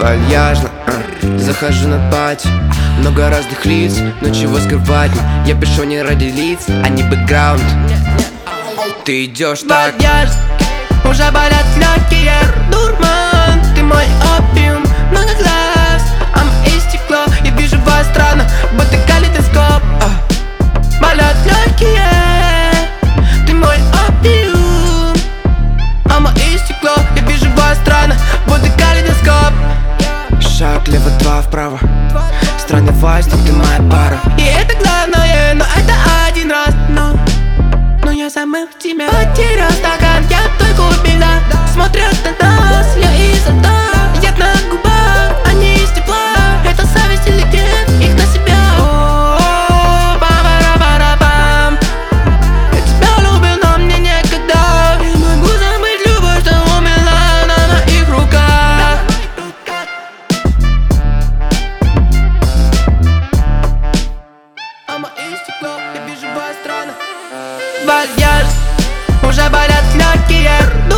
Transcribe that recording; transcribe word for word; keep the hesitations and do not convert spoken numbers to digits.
вальяжно, э, захожу на пати. Много разных лиц, но чего скрывать? Я пишу не ради лиц, а не бэкграунд. Ты идешь так вальяжно, уже болят легкие. Дурман, ты мой опиум. Много глаз, а мои стекло. Я вижу вас странно, будто калейдоскоп. Болят легкие, ты мой опиум. А мои стекло, я вижу вас странно, будто калейдоскоп. Шаг лево, два вправо. Странный вайс, но ты моя пара. И это главное, но это один раз. Но, но я забыл тебя. Потерял стакан, я только убила. Смотрят на нас, я из рта. Яд на губах, они из тепла. Это совесть или гнев, их на себя. О, ба-ба-ра-ба-ра-бам. Я тебя любил, но мне некогда. Не могу забыть любовь, что умерла на моих руках. А мои стекло, я вижу вас странно. Вальяжно, уже болят легкие.